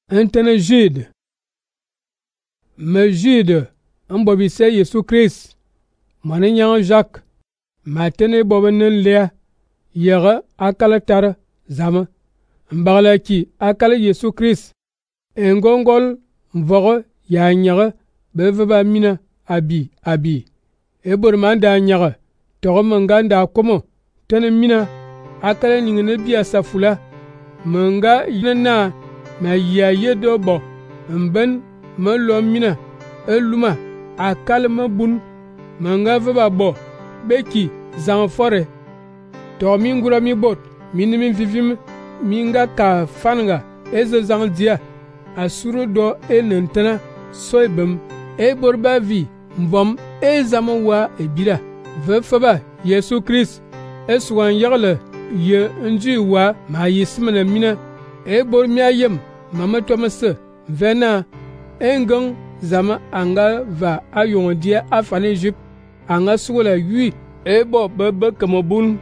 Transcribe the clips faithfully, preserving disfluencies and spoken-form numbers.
Intene Jude. Me Jude, un bobi se Yesu Christ. Mani nyang Jacques. Matene bobenen lea. Yere akala tar zama. Mbagla ki akala Yesu Christ. Engongol mvogo ya nyere beveba mina abi abi. Ebor manda nyere. Togo menganda komo. Tene mina akala ningene biya safula. Menga yina ma ya yedo bo. Mben me lo mina. Eluma akala me bun. Menga veba bo. Beki zan fore. To mingura mi bot. Minimin vivim minga ka fanga. Eze zan dia. Asuro do e nentana soibem. E borba vi mvom e zaman wa e bira. Ve faba Yesu Christ. E suwan yagle ye nji wa ma yisimene mina. E bor mi ayem mama tomase vena engang zama anga va ayon dia afane jip anga sugula yui e bo bebe kamobun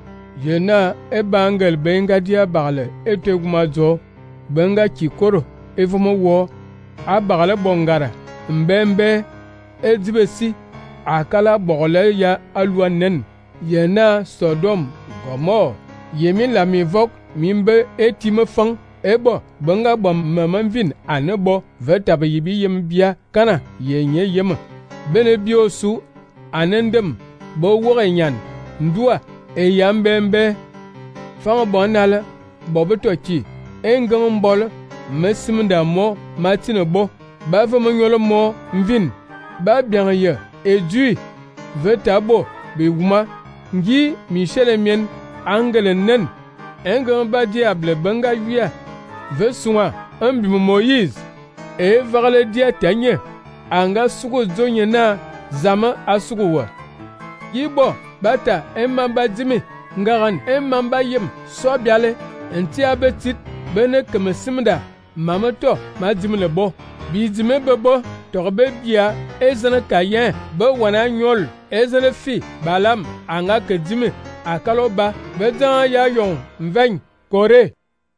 yena e bangal benga dia bagle e teguma zo benga kikoro e fomo wo a bagle bongara mbembe e dibesi akala bogle ya alwanen yena Sodom Gomor yemin la mi vok mimbe e time fang ebo benga bom mamanvin anebo vetabe yibi yem bia kana yenye yem bene biosu anendem bo worenyan ndua e yambembe fang bonala bobetoki engang mbol mesimda mo matine bo ba fama nyolo mo mvin ba bien ye edu vetabo be wuma ngi michelemien angelenen engang ba diable benga via Vesua ambi Moïse e varle dia tanye anga sugo zonye na zama asugo yibo bata emamba dimi ngaran emamba yem so biale enti abetit bene kemesimda mamato madimle bo bizime bebo torbe bia ezana kayen be wana nyol ezana fi balam anga kedimi akaloba bedan ya yon mven kore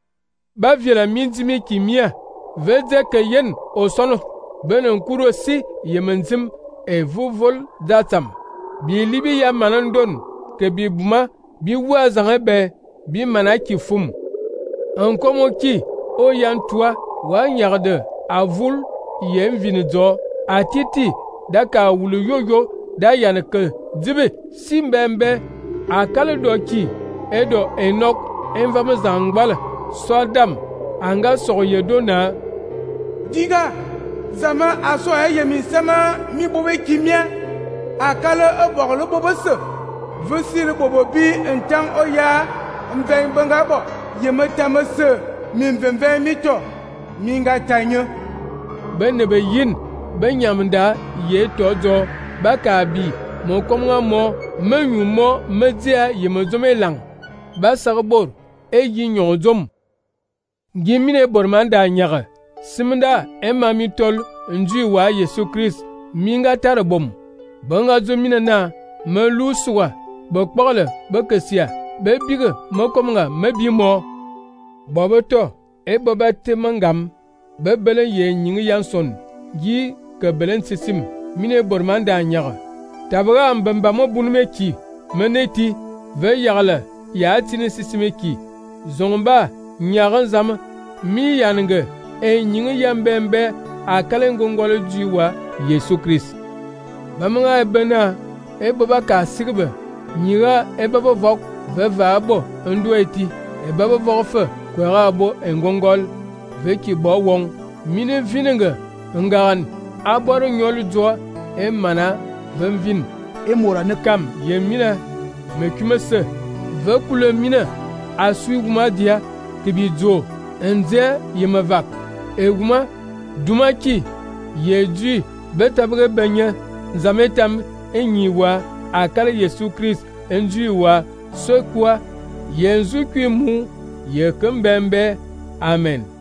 ba viela minzimi kimia veze ke yen o sono benen kuro si yemenzim e vuvol datam bi libi ya manandon ke bi buma bi wazan be bi manaki fum en komo ki o yantua wa nyarde avul yem vinizo atiti daka wulu yoyo da yanke dibe simbembe akale doki edo enok envama zangbala Sodam anga soyedona diga zama aso ayemi sama mi bobe kimia akala oboglo bobose vesile bobobi entang oya mven bangabo yemetamase min venven mito minga tanyo benebe yin benyamda ye tozo bakabi mo komwa mo menyu mo media yemezomelang basagbor e yinyozom Gimine bormanda nyaga simda emma mitol njui wa Yesu Christ minga tarabom banga zomina na meluswa bokpole bokesia bebiga mokomga mebimo boboto e bobate mangam bebele ye nyingi yanson gi kebelen sisim mine bormanda nyaga tabga mbamba mo bunmeki meneti ve yagla ya tini sisimeki zomba nyagan zama mi yanenge e nyingi yambembe akale ngongolo jiwa Yesu Christ bamanga ebena e baba ka sigbe nyiga e baba vok veva bo ndueti e baba vofe kwera bo ngongol veki bo won mine vinenge ngaran aboro nyolu jo e mana vemvin e mora ne kam yemina mekumese vekule mina asui gumadia kibidzo enze yemavak eguma dumaki yeji betabre benya zametam enyiwa akala Yesu Christ enjiwa sokwa yenzu kwimu yekembembe amen.